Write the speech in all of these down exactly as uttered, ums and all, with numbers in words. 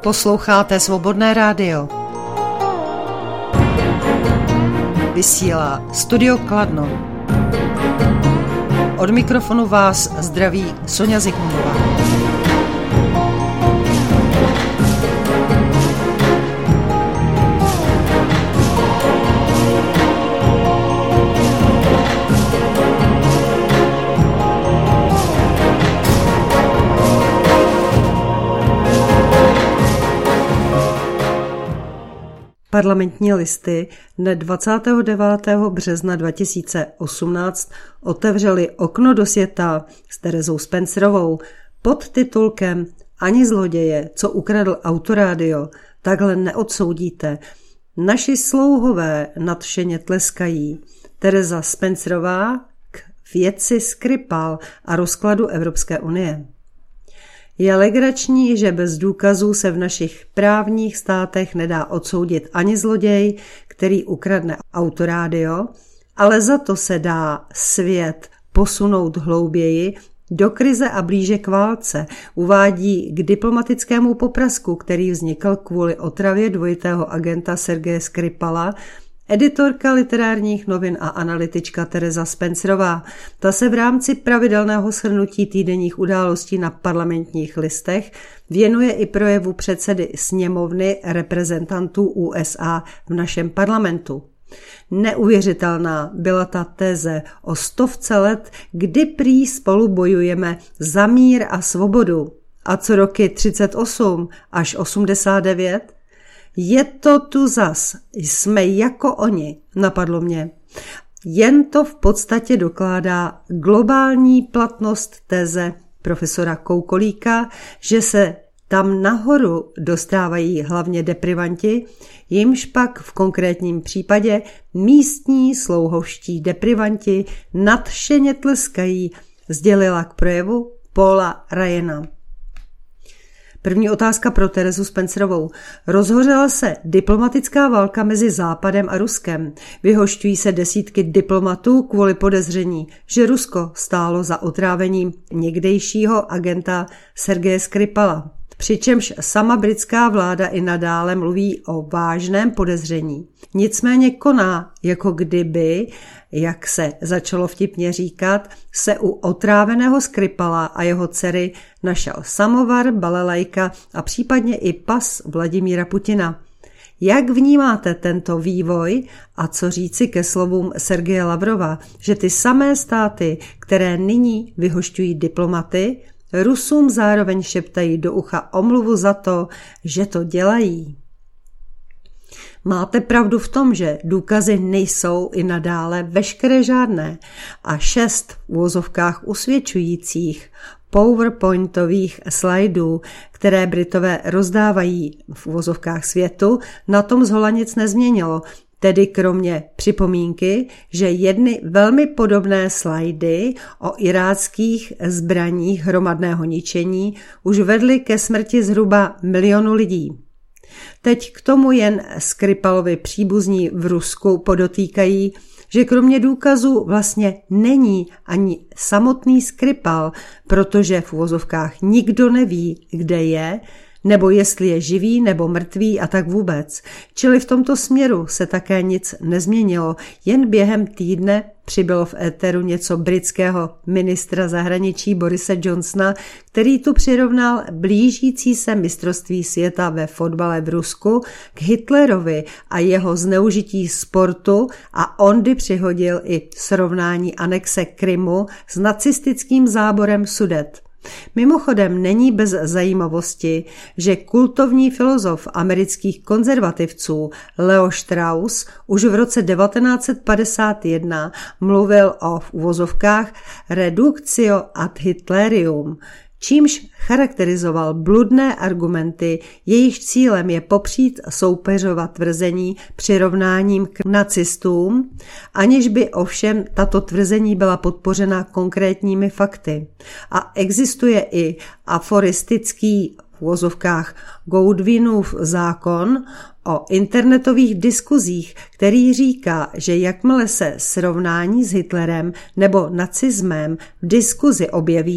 Posloucháte Svobodné rádio. Vysílá Studio Kladno. Od mikrofonu vás zdraví Sonja Zikmundová. Parlamentní listy dne dvacátého devátého března dva tisíce osmnáct otevřeli okno do světa s Terezou Spencerovou pod titulkem Ani zloděje, co ukradl Autorádio, takhle neodsoudíte. Naši slouhové nadšeně tleskají. Tereza Spencerová k věci Skripal a rozkladu Evropské unie. Je legrační, že bez důkazů se v našich právních státech nedá odsoudit ani zloděj, který ukradne Autorádio, ale za to se dá svět posunout hlouběji do krize a blíže k válce, uvádí k diplomatickému poprasku, který vznikl kvůli otravě dvojitého agenta Sergeje Skripala, editorka literárních novin a analytička Tereza Spencerová. Ta se v rámci pravidelného shrnutí týdenních událostí na parlamentních listech věnuje i projevu předsedy sněmovny reprezentantů U S A v našem parlamentu. Neuvěřitelná byla ta teze o stovce let, kdy prý spolu bojujeme za mír a svobodu. A co roky třicet osm až osmdesát devět? Je to tu zas, jsme jako oni, napadlo mě. Jen to v podstatě dokládá globální platnost teze profesora Koukolíka, že se tam nahoru dostávají hlavně deprivanti, jimž pak v konkrétním případě místní slouhovští deprivanti nadšeně tleskají, sdělila k projevu Paula Ryana. První otázka pro Terezu Spencerovou. Rozhořela se diplomatická válka mezi Západem a Ruskem. Vyhošťují se desítky diplomatů kvůli podezření, že Rusko stálo za otrávením někdejšího agenta Sergeje Skripala. Přičemž sama britská vláda i nadále mluví o vážném podezření. Nicméně koná, jako kdyby, jak se začalo vtipně říkat, se u otráveného Skripala a jeho dcery našel samovar, balalajka a případně i pas Vladimíra Putina. Jak vnímáte tento vývoj a co říci ke slovům Sergeje Lavrova, že ty samé státy, které nyní vyhošťují diplomaty, Rusům zároveň šeptají do ucha omluvu za to, že to dělají? Máte pravdu v tom, že důkazy nejsou i nadále veškeré žádné a šest v uvozovkách usvědčujících PowerPointových slajdů, které Britové rozdávají v uvozovkách světu, na tom zhola nic nezměnilo. Tedy kromě připomínky, že jedny velmi podobné slajdy o iráckých zbraních hromadného ničení už vedly ke smrti zhruba milionu lidí. Teď k tomu jen Skripalovi příbuzní v Rusku podotýkají, že kromě důkazů vlastně není ani samotný Skripal, protože v uvozovkách nikdo neví, kde je, nebo jestli je živý nebo mrtvý a tak vůbec. Čili v tomto směru se také nic nezměnilo, jen během týdne přibylo v éteru něco britského ministra zahraničí Borise Johnsona, který tu přirovnal blížící se mistrovství světa ve fotbale v Rusku k Hitlerovi a jeho zneužití sportu a ondy přihodil i srovnání anexe Krymu s nacistickým záborem Sudet. Mimochodem není bez zajímavosti, že kultovní filozof amerických konzervativců Leo Strauss už v roce devatenáct set padesát jedna mluvil o v uvozovkách reductio ad Hitlerium, čímž charakterizoval bludné argumenty, jejichž cílem je popřít soupeřova tvrzení přirovnáním k nacistům, aniž by ovšem tato tvrzení byla podpořena konkrétními fakty. A existuje i aforistický v uvozovkách Godwinův zákon o internetových diskuzích, který říká, že jakmile se srovnání s Hitlerem nebo nacismem v diskuzi objeví,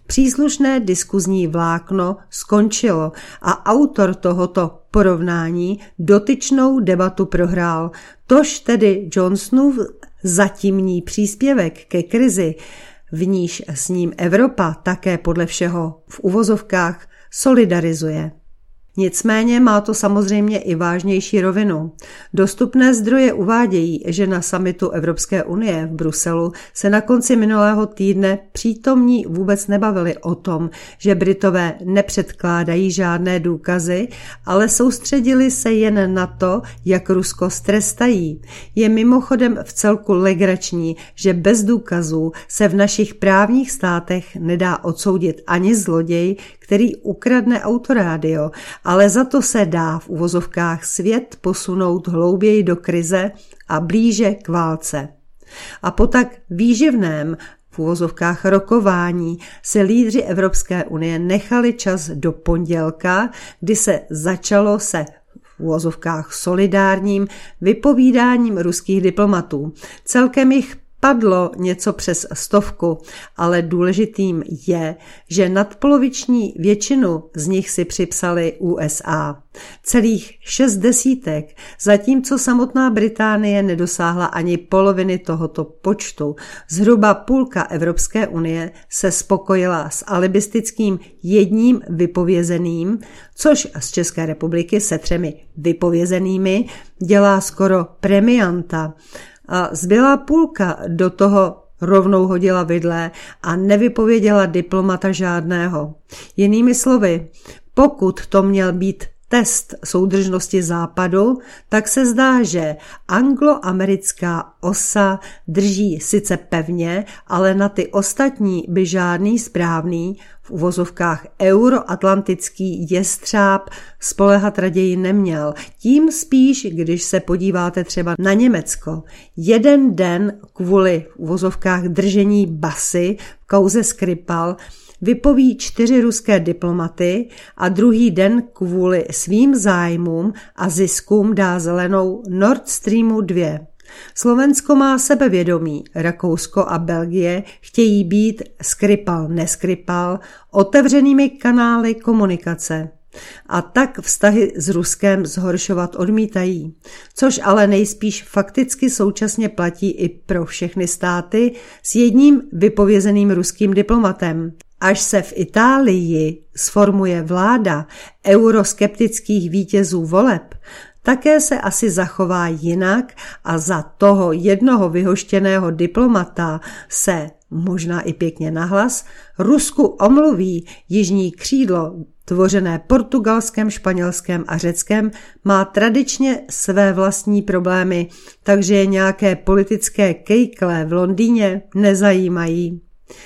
Příslušné diskuzní vlákno skončilo a autor tohoto porovnání dotyčnou debatu prohrál. Tož tedy Johnsonův zatímní příspěvek ke krizi, v níž s ním Evropa také podle všeho v uvozovkách solidarizuje. Nicméně má to samozřejmě i vážnější rovinu. Dostupné zdroje uvádějí, že na summitu Evropské unie v Bruselu se na konci minulého týdne přítomní vůbec nebavili o tom, že Britové nepředkládají žádné důkazy, ale soustředili se jen na to, jak Rusko strestají. Je mimochodem vcelku legrační, že bez důkazů se v našich právních státech nedá odsoudit ani zloděj, který ukradne autorádio, ale za to se dá v uvozovkách svět posunout hlouběji do krize a blíže k válce. A po tak výživném v uvozovkách rokování se lídři Evropské unie nechali čas do pondělka, kdy se začalo se v uvozovkách solidárním vypovídáním ruských diplomatů. Celkem jich padlo něco přes stovku, ale důležitým je, že nadpoloviční většinu z nich si připsali U S A. Celých šest desítek, zatímco samotná Británie nedosáhla ani poloviny tohoto počtu. Zhruba půlka Evropské unie se spokojila s alibistickým jedním vypovězeným, což z České republiky se třemi vypovězenými dělá skoro premianta. A zbylá půlka do toho rovnou hodila vidle a nevypověděla diplomata žádného. Jinými slovy, pokud to měl být test soudržnosti Západu, tak se zdá, že angloamerická osa drží sice pevně, ale na ty ostatní by žádný správný, v uvozovkách euroatlantický jestřáb spoléhat raději neměl. Tím spíš, když se podíváte třeba na Německo. Jeden den kvůli v uvozovkách držení basy v kauze Skripal vypoví čtyři ruské diplomaty a druhý den kvůli svým zájmům a ziskům dá zelenou Nord Streamu dva. Slovensko má sebevědomí, Rakousko a Belgie chtějí být Skripal neskripal otevřenými kanály komunikace. A tak vztahy s Ruskem zhoršovat odmítají, což ale nejspíš fakticky současně platí i pro všechny státy s jedním vypovězeným ruským diplomatem. Až se v Itálii sformuje vláda euroskeptických vítězů voleb, také se asi zachová jinak a za toho jednoho vyhoštěného diplomata se, možná i pěkně nahlas, Rusku omluví jižní křídlo, tvořené Portugalskem, Španělskem a Řeckem, má tradičně své vlastní problémy, takže je nějaké politické kejkle v Londýně nezajímají.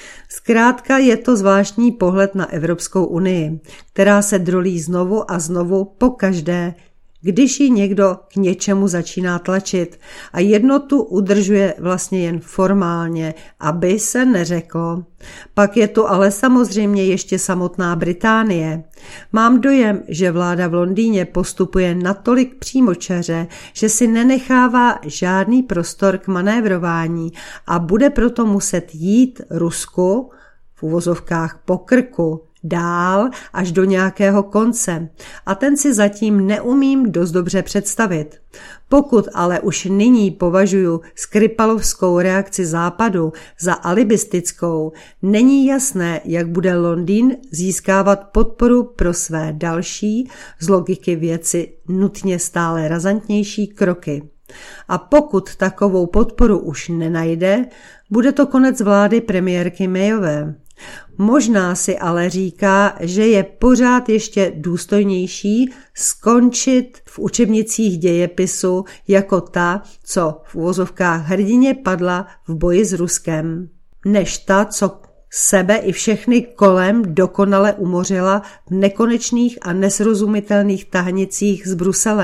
Zkrátka je to zvláštní pohled na Evropskou unii, která se drolí znovu a znovu pokaždé, když ji někdo k něčemu začíná tlačit a jednotu udržuje vlastně jen formálně, aby se neřeklo. Pak je tu ale samozřejmě ještě samotná Británie. Mám dojem, že vláda v Londýně postupuje natolik přímočaře, že si nenechává žádný prostor k manévrování a bude proto muset jít Rusku, v uvozovkách po krku, dál až do nějakého konce a ten si zatím neumím dost dobře představit. Pokud ale už nyní považuji skripalovskou reakci Západu za alibistickou, není jasné, jak bude Londýn získávat podporu pro své další, z logiky věci nutně stále razantnější kroky. A pokud takovou podporu už nenajde, bude to konec vlády premiérky Mayové. Možná si ale říká, že je pořád ještě důstojnější skončit v učebnicích dějepisu jako ta, co v uvozovkách hrdině padla v boji s Ruskem, než ta, co sebe i všechny kolem dokonale umořila v nekonečných a nesrozumitelných tahnicích s Bruselem.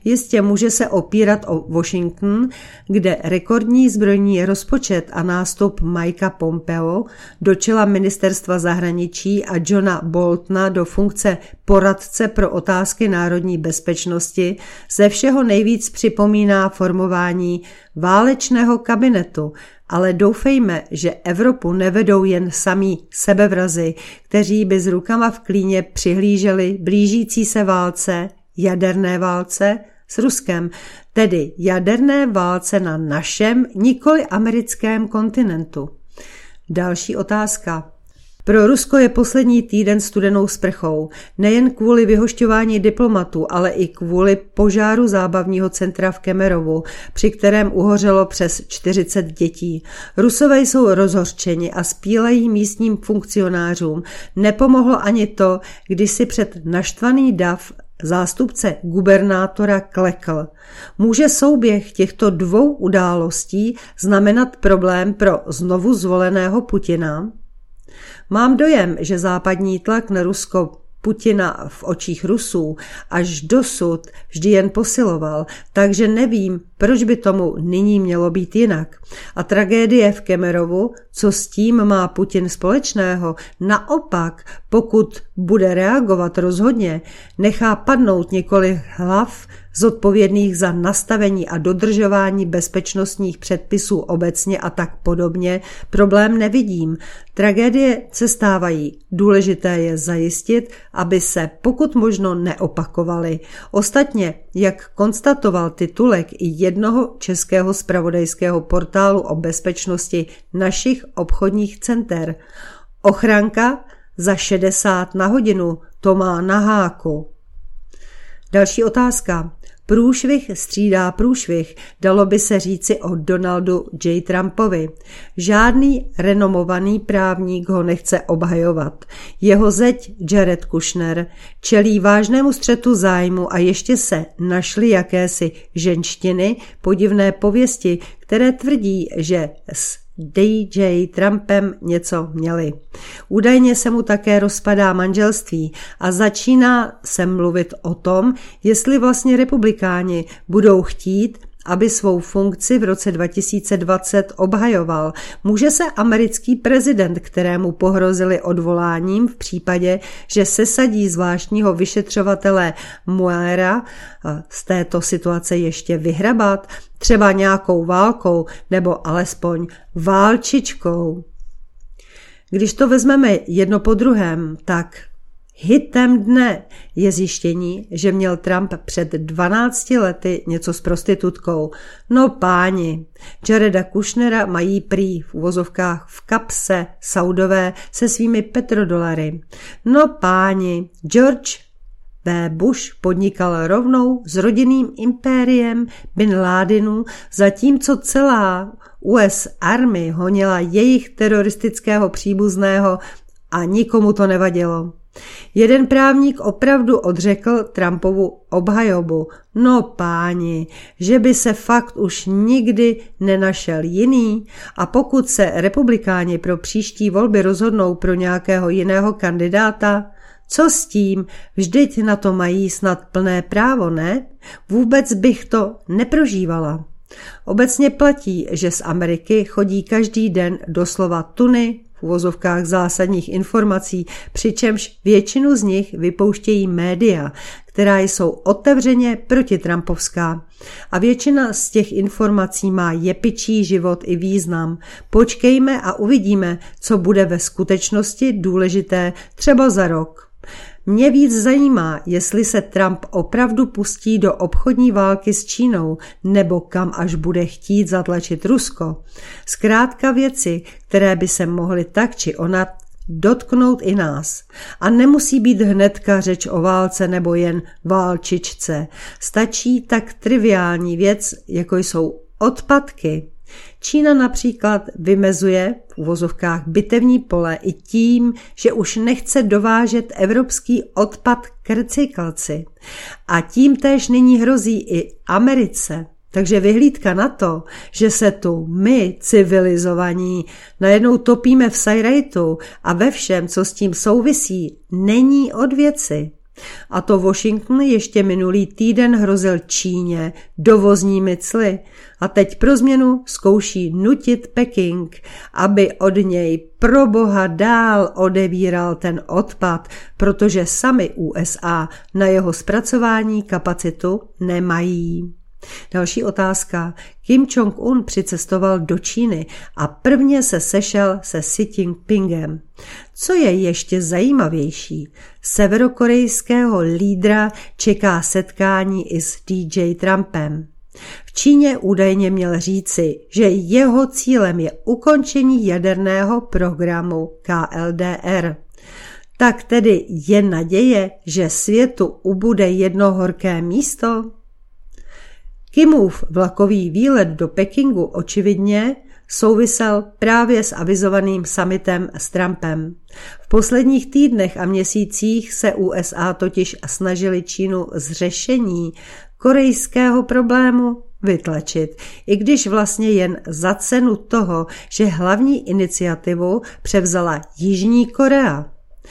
Jistě může se opírat o Washington, kde rekordní zbrojní rozpočet a nástup Mikea Pompeo do čela ministerstva zahraničí a Johna Boltona do funkce poradce pro otázky národní bezpečnosti ze všeho nejvíc připomíná formování válečného kabinetu, ale doufejme, že Evropu nevedou jen samí sebevrazi, kteří by s rukama v klíně přihlíželi blížící se válce, jaderné válce s Ruskem, tedy jaderné válce na našem, nikoli americkém kontinentu. Další otázka. Pro Rusko je poslední týden studenou sprchou, nejen kvůli vyhošťování diplomatů, ale i kvůli požáru zábavního centra v Kemerovu, při kterém uhořelo přes čtyřicet dětí. Rusové jsou rozhořčeni a spílejí místním funkcionářům. Nepomohlo ani to, když si před naštvaný dav zástupce gubernátora klekl. Může souběh těchto dvou událostí znamenat problém pro znovu zvoleného Putina? Mám dojem, že západní tlak na Rusko Putina v očích Rusů až dosud vždy jen posiloval, takže nevím, proč by tomu nyní mělo být jinak. A tragédie v Kemerovu, co s tím má Putin společného, naopak, pokud bude reagovat rozhodně, nechá padnout několik hlav zodpovědných za nastavení a dodržování bezpečnostních předpisů obecně a tak podobně, problém nevidím. Tragédie se stávají. Důležité je zajistit, aby se pokud možno neopakovaly. Ostatně, jak konstatoval titulek i jednoho českého zpravodajského portálu o bezpečnosti našich obchodních center, ochranka za šedesát na hodinu, to má na háku. Další otázka. Průšvih střídá průšvih, dalo by se říci o Donaldu J. Trumpovi. Žádný renomovaný právník ho nechce obhajovat. Jeho zeď Jared Kushner čelí vážnému střetu zájmu a ještě se našly jakési ženštiny, podivné pověsti, které tvrdí, že s D J Trumpem něco měli. Údajně se mu také rozpadá manželství a začíná se mluvit o tom, jestli vlastně republikáni budou chtít, aby svou funkci v roce dva tisíce dvacet obhajoval. Může se americký prezident, kterému pohrozili odvoláním v případě, že sesadí zvláštního vyšetřovatele Muellera, z této situace ještě vyhrabat, třeba nějakou válkou nebo alespoň válčičkou. Když to vezmeme jedno po druhém, tak hitem dne je zjištění, že měl Trump před dvanácti lety něco s prostitutkou. No páni, Jareda Kushnera mají prý v uvozovkách v kapse Saudové se svými petrodolary. No páni, George W. Bush podnikal rovnou s rodinným impériem Bin Ládinu, zatímco celá U S Army honila jejich teroristického příbuzného a nikomu to nevadilo. Jeden právník opravdu odřekl Trumpovu obhajobu. No páni, že by se fakt už nikdy nenašel jiný, a pokud se republikáni pro příští volby rozhodnou pro nějakého jiného kandidáta, co s tím? Vždyť na to mají snad plné právo, ne? Vůbec bych to neprožívala. Obecně platí, že z Ameriky chodí každý den doslova tuny v uvozovkách zásadních informací, přičemž většinu z nich vypouštějí média, která jsou otevřeně protitrampovská. A většina z těch informací má jepičí život i význam. Počkejme a uvidíme, co bude ve skutečnosti důležité třeba za rok. Mě víc zajímá, jestli se Trump opravdu pustí do obchodní války s Čínou, nebo kam až bude chtít zatlačit Rusko. Zkrátka věci, které by se mohly tak či onak dotknout i nás. A nemusí být hnedka řeč o válce nebo jen válčičce. Stačí tak triviální věc, jako jsou odpadky. Čína například vymezuje v uvozovkách bitevní pole i tím, že už nechce dovážet evropský odpad k recyklaci. A tím též nyní hrozí i Americe. Takže vyhlídka na to, že se tu my, civilizovaní, najednou topíme v sajrajtu a ve všem, co s tím souvisí, není od věci. A to Washington ještě minulý týden hrozil Číně dovozními cly a teď pro změnu zkouší nutit Peking, aby od něj pro boha dál odevíral ten odpad, protože sami U S A na jeho zpracování kapacitu nemají. Další otázka. Kim Jong-un přicestoval do Číny a prvně se sešel se Xi Jinpingem. Co je ještě zajímavější, severokorejského lídra čeká setkání i s D J Trumpem. V Číně údajně měl říci, že jeho cílem je ukončení jaderného programu K L D R. Tak tedy je naděje, že světu ubude jedno horké místo? Kimův vlakový výlet do Pekingu očividně souvisel právě s avizovaným summitem s Trumpem. V posledních týdnech a měsících se U S A totiž snažili Čínu z řešení korejského problému vytlačit, i když vlastně jen za cenu toho, že hlavní iniciativu převzala Jižní Korea.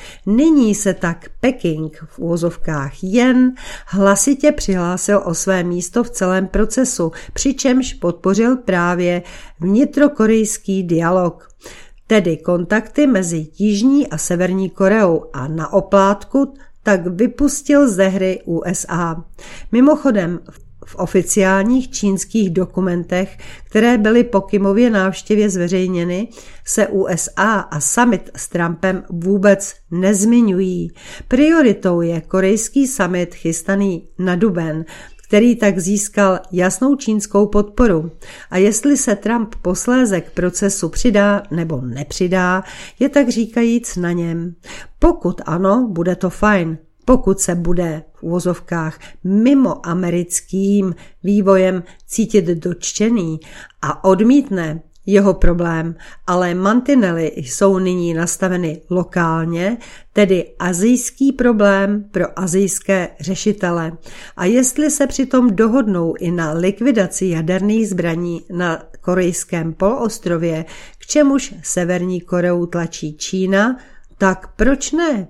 Nyní se tak Peking v uvozovkách jen hlasitě přihlásil o své místo v celém procesu, přičemž podpořil právě vnitrokorejský dialog, tedy kontakty mezi Jižní a Severní Koreou a na oplátku tak vypustil ze hry U S A. Mimochodem, v oficiálních čínských dokumentech, které byly po Kimově návštěvě zveřejněny, se U S A a summit s Trumpem vůbec nezmiňují. Prioritou je korejský summit chystaný na duben, který tak získal jasnou čínskou podporu. A jestli se Trump posléze k procesu přidá nebo nepřidá, je tak říkajíc na něm. Pokud ano, bude to fajn. Pokud se bude v uvozovkách mimo americkým vývojem cítit dotčený a odmítne jeho problém, ale mantinely jsou nyní nastaveny lokálně, tedy asijský problém pro asijské řešitele. A jestli se přitom dohodnou i na likvidaci jaderných zbraní na korejském poloostrově, k čemuž Severní Koreu tlačí Čína, tak proč ne?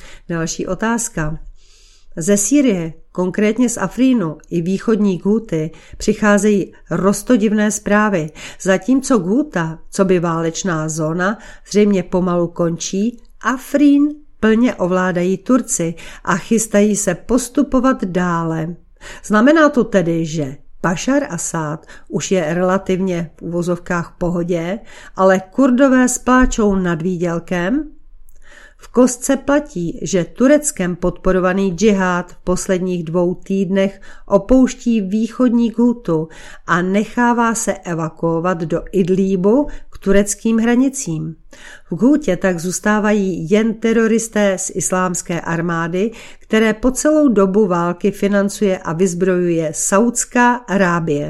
Další otázka. Ze Sýrie, konkrétně z Afrínu i východní Ghouty, přicházejí roztodivné zprávy, zatímco Ghouta, co by válečná zóna, zřejmě pomalu končí, Afrín plně ovládají Turci a chystají se postupovat dále. Znamená to tedy, že Bašar Asad už je relativně v uvozovkách v pohodě, ale Kurdové spláčou nad výdělkem? V kostce platí, že Tureckem podporovaný džihád v posledních dvou týdnech opouští východní Ghoutu a nechává se evakuovat do Idlíbu k tureckým hranicím. V Ghoutě tak zůstávají jen teroristé z islámské armády, které po celou dobu války financuje a vyzbrojuje Saudská Arábie.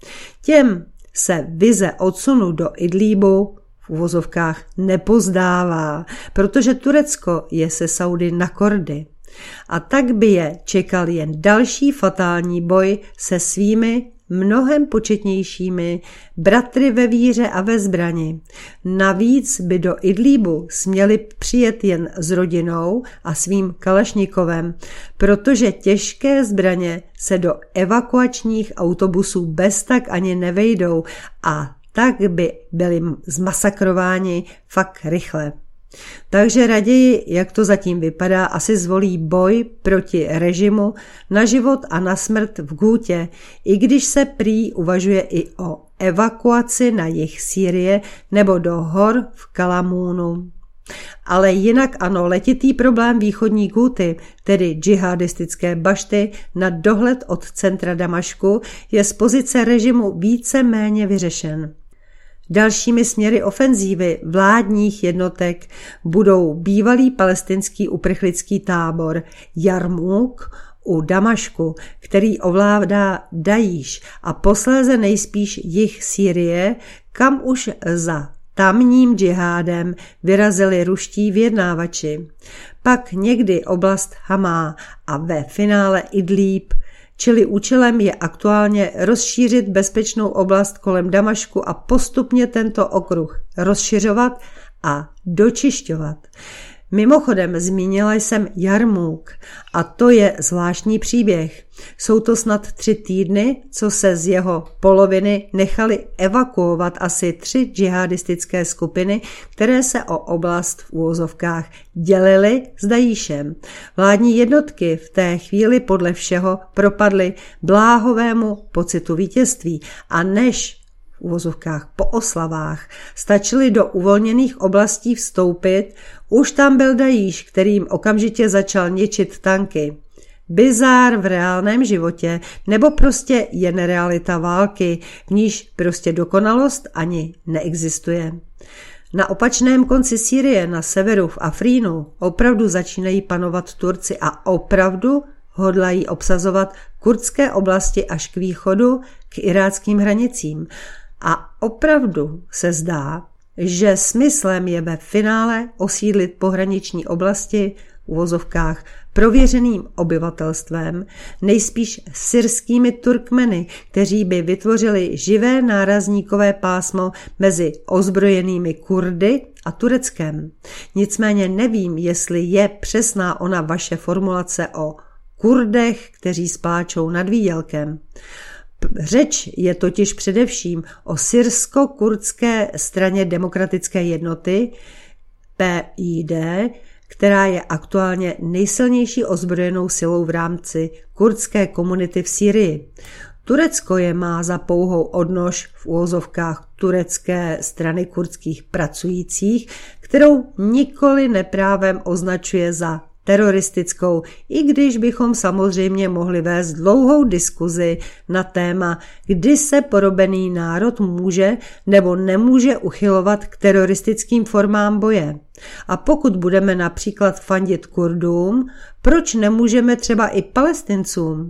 Těm se vize odsunu do Idlíbu v uvozovkách nepozdává, protože Turecko je se Saudy na kordy. A tak by je čekal jen další fatální boj se svými mnohem početnějšími bratry ve víře a ve zbrani. Navíc by do Idlíbu směli přijet jen s rodinou a svým kalašnikovem, protože těžké zbraně se do evakuačních autobusů bez tak ani nevejdou a tak by byli zmasakrováni fakt rychle. Takže raději, jak to zatím vypadá, asi zvolí boj proti režimu na život a na smrt v Ghoutě, i když se prý uvažuje i o evakuaci na jih Sýrie nebo do hor v Kalamúnu. Ale jinak ano, letitý problém východní Ghouty, tedy džihadistické bašty na dohled od centra Damašku, je z pozice režimu více méně vyřešen. Dalšími směry ofenzívy vládních jednotek budou bývalý palestinský uprchlický tábor Jarmuk u Damašku, který ovládá Dajíš, a posléze nejspíš jih Sýrie, kam už za tamním džihádem vyrazili ruští vyjednávači. Pak někdy oblast Hamá a ve finále Idlíb, čili účelem je aktuálně rozšířit bezpečnou oblast kolem Damašku a postupně tento okruh rozšiřovat a dočišťovat. Mimochodem zmínila jsem Jarmúk a to je zvláštní příběh. Jsou to snad tři týdny, co se z jeho poloviny nechali evakuovat asi tři džihadistické skupiny, které se o oblast v úvozovkách dělily s Dajíšem. Vládní jednotky v té chvíli podle všeho propadly bláhovému pocitu vítězství a než v uvozovkách po oslavách stačili do uvolněných oblastí vstoupit, už tam byl Dajíš, kterým okamžitě začal ničit tanky. Bizár v reálném životě, nebo prostě jen realita války, v níž prostě dokonalost ani neexistuje. Na opačném konci Sýrie, na severu v Afrínu, opravdu začínají panovat Turci a opravdu hodlají obsazovat kurdské oblasti až k východu, k iráckým hranicím. A opravdu se zdá, že smyslem je ve finále osídlit pohraniční oblasti v uvozovkách prověřeným obyvatelstvem, nejspíš syrskými Turkmeny, kteří by vytvořili živé nárazníkové pásmo mezi ozbrojenými Kurdy a Tureckem. Nicméně nevím, jestli je přesná ona vaše formulace o Kurdech, kteří spláčou nad výdělkem. Řeč je totiž především o syrsko-kurdské straně demokratické jednoty P I D, která je aktuálně nejsilnější ozbrojenou silou v rámci kurdské komunity v Sýrii. Turecko je má za pouhou odnož v uvozovkách turecké strany kurdských pracujících, kterou nikoli neprávem označuje za teroristickou, i když bychom samozřejmě mohli vést dlouhou diskuzi na téma, kdy se porobený národ může nebo nemůže uchylovat k teroristickým formám boje. A pokud budeme například fandit Kurdům, proč nemůžeme třeba i Palestincům?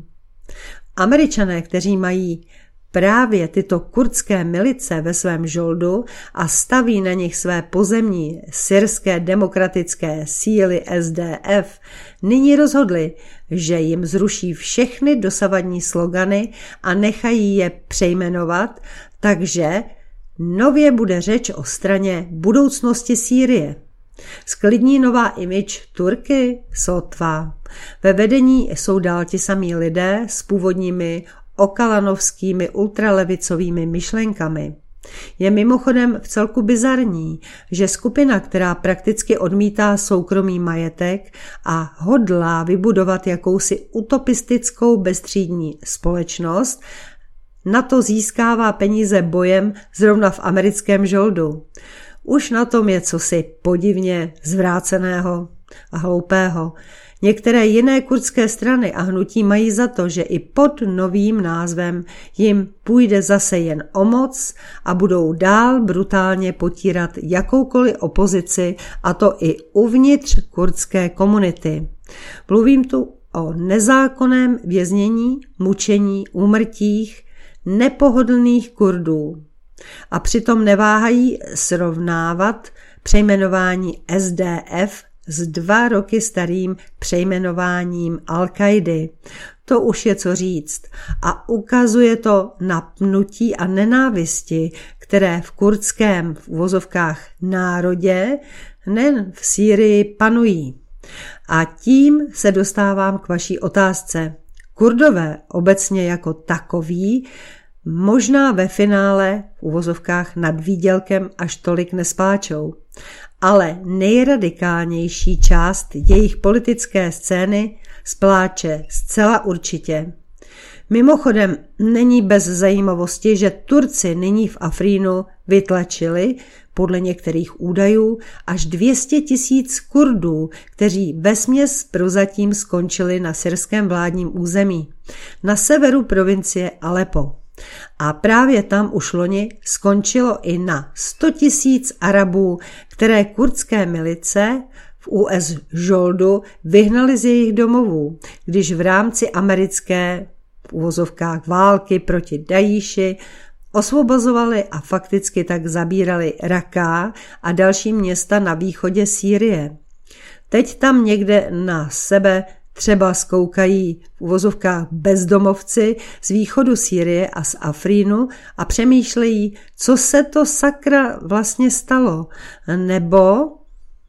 Američané, kteří mají právě tyto kurdské milice ve svém žoldu a staví na nich své pozemní syrské demokratické síly S D F, nyní rozhodli, že jim zruší všechny dosavadní slogany a nechají je přejmenovat, takže nově bude řeč o straně budoucnosti Sýrie. Sklidní nová image Turky? Sotva. Ve vedení jsou dál ti samí lidé s původními okalanovskými ultralevicovými myšlenkami. Je mimochodem vcelku bizarní, že skupina, která prakticky odmítá soukromý majetek a hodlá vybudovat jakousi utopistickou bezstřídní společnost, na to získává peníze bojem zrovna v americkém žoldu. Už na tom je cosi podivně zvráceného a hloupého. Některé jiné kurdské strany a hnutí mají za to, že i pod novým názvem jim půjde zase jen o moc a budou dál brutálně potírat jakoukoliv opozici, a to i uvnitř kurdské komunity. Mluvím tu o nezákonném věznění, mučení, úmrtích nepohodlných Kurdů. A přitom neváhají srovnávat přejmenování S D F s dva roky starým přejmenováním Al-Kaidy. To už je co říct a ukazuje to napnutí a nenávisti, které v kurdském v uvozovkách národě, nejen v Sýrii, panují. A tím se dostávám k vaší otázce. Kurdové obecně jako takoví možná ve finále v uvozovkách nad výdělkem až tolik nespláčou, ale nejradikálnější část jejich politické scény spláče zcela určitě. Mimochodem není bez zajímavosti, že Turci nyní v Afrínu vytlačili, podle některých údajů, až dvě stě tisíc Kurdů, kteří vesměs prozatím skončili na syrském vládním území, na severu provincie Aleppo. A právě tam už loni skončilo i na sto tisíc Arabů, které kurdské milice v U S žoldu vyhnali z jejich domovů, když v rámci americké v uvozovkách války proti Dajíši osvobozovali a fakticky tak zabírali Raká a další města na východě Sýrie. Teď tam někde na sebe třeba zkoukají v uvozovkách bezdomovci z východu Sýrie a z Afrínu a přemýšlejí, co se to sakra vlastně stalo, nebo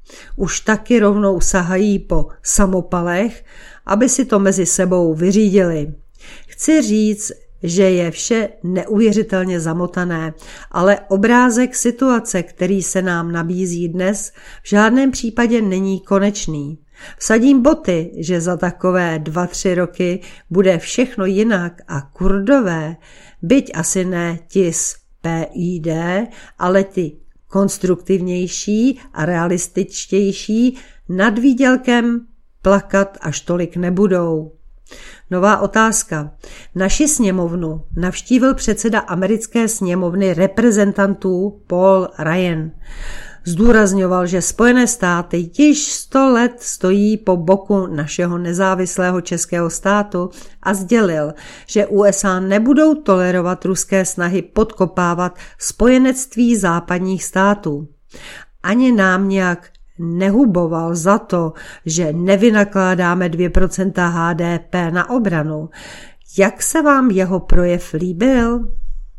Už taky rovnou sahají po samopalech, aby si to mezi sebou vyřídili. Chci říct, že je vše neuvěřitelně zamotané, ale obrázek situace, který se nám nabízí dnes, v žádném případě není konečný. Vsadím boty, že za takové dva, tři roky bude všechno jinak a Kurdové, byť asi ne ti z P I D, ale ty konstruktivnější a realističtější nad výdělkem plakat až tolik nebudou. Nová otázka. Naši sněmovnu navštívil předseda americké sněmovny reprezentantů Paul Ryan. Zdůrazňoval, že Spojené státy již sto let stojí po boku našeho nezávislého českého státu a sdělil, že U S A nebudou tolerovat ruské snahy podkopávat spojenectví západních států. Ani nám nějak nehuboval za to, že nevynakládáme dvě procenta H D P na obranu. Jak se vám jeho projev líbil?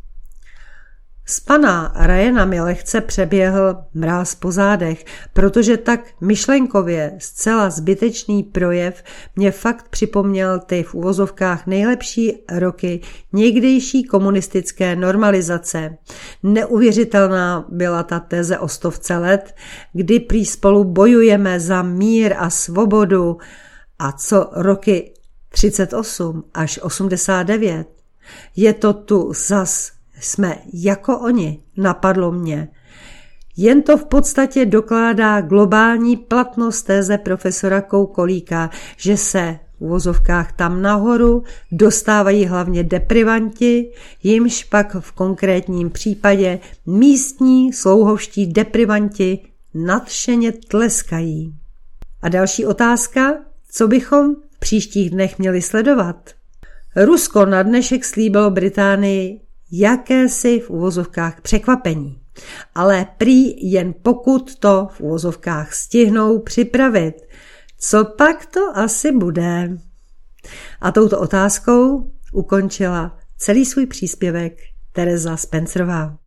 Z pana Ryana mi lehce přeběhl mráz po zádech, protože tak myšlenkově zcela zbytečný projev mě fakt připomněl ty v uvozovkách nejlepší roky někdejší komunistické normalizace. Neuvěřitelná byla ta teze o stovce let, kdy prý spolu bojujeme za mír a svobodu. A co roky třicet osm až osmdesát devět? Je to tu zas jsme jako oni, napadlo mě. Jen to v podstatě dokládá globální platnost téze profesora Koukolíka, že se v uvozovkách tam nahoru dostávají hlavně deprivanti, jimž pak v konkrétním případě místní slouhovští deprivanti nadšeně tleskají. A další otázka, co bychom v příštích dnech měli sledovat? Rusko na dnešek slíbilo Británii jakési v uvozovkách překvapení, ale prý jen pokud to v uvozovkách stihnou připravit. Co pak to asi bude? A touto otázkou ukončila celý svůj příspěvek Tereza Spencerová.